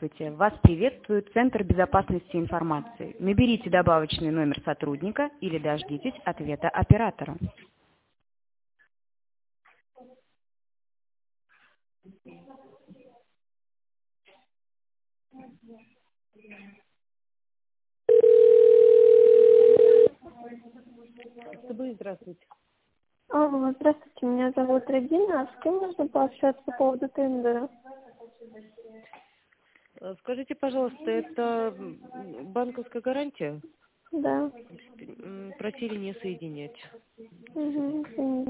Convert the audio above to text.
Здравствуйте. Вас приветствует Центр безопасности информации. Наберите добавочный номер сотрудника или дождитесь ответа оператора. Здравствуйте. Алло, здравствуйте, меня зовут Регина. С кем можно пообщаться по поводу тендера? Скажите, пожалуйста, это банковская гарантия? Да. Просили не соединять. Угу.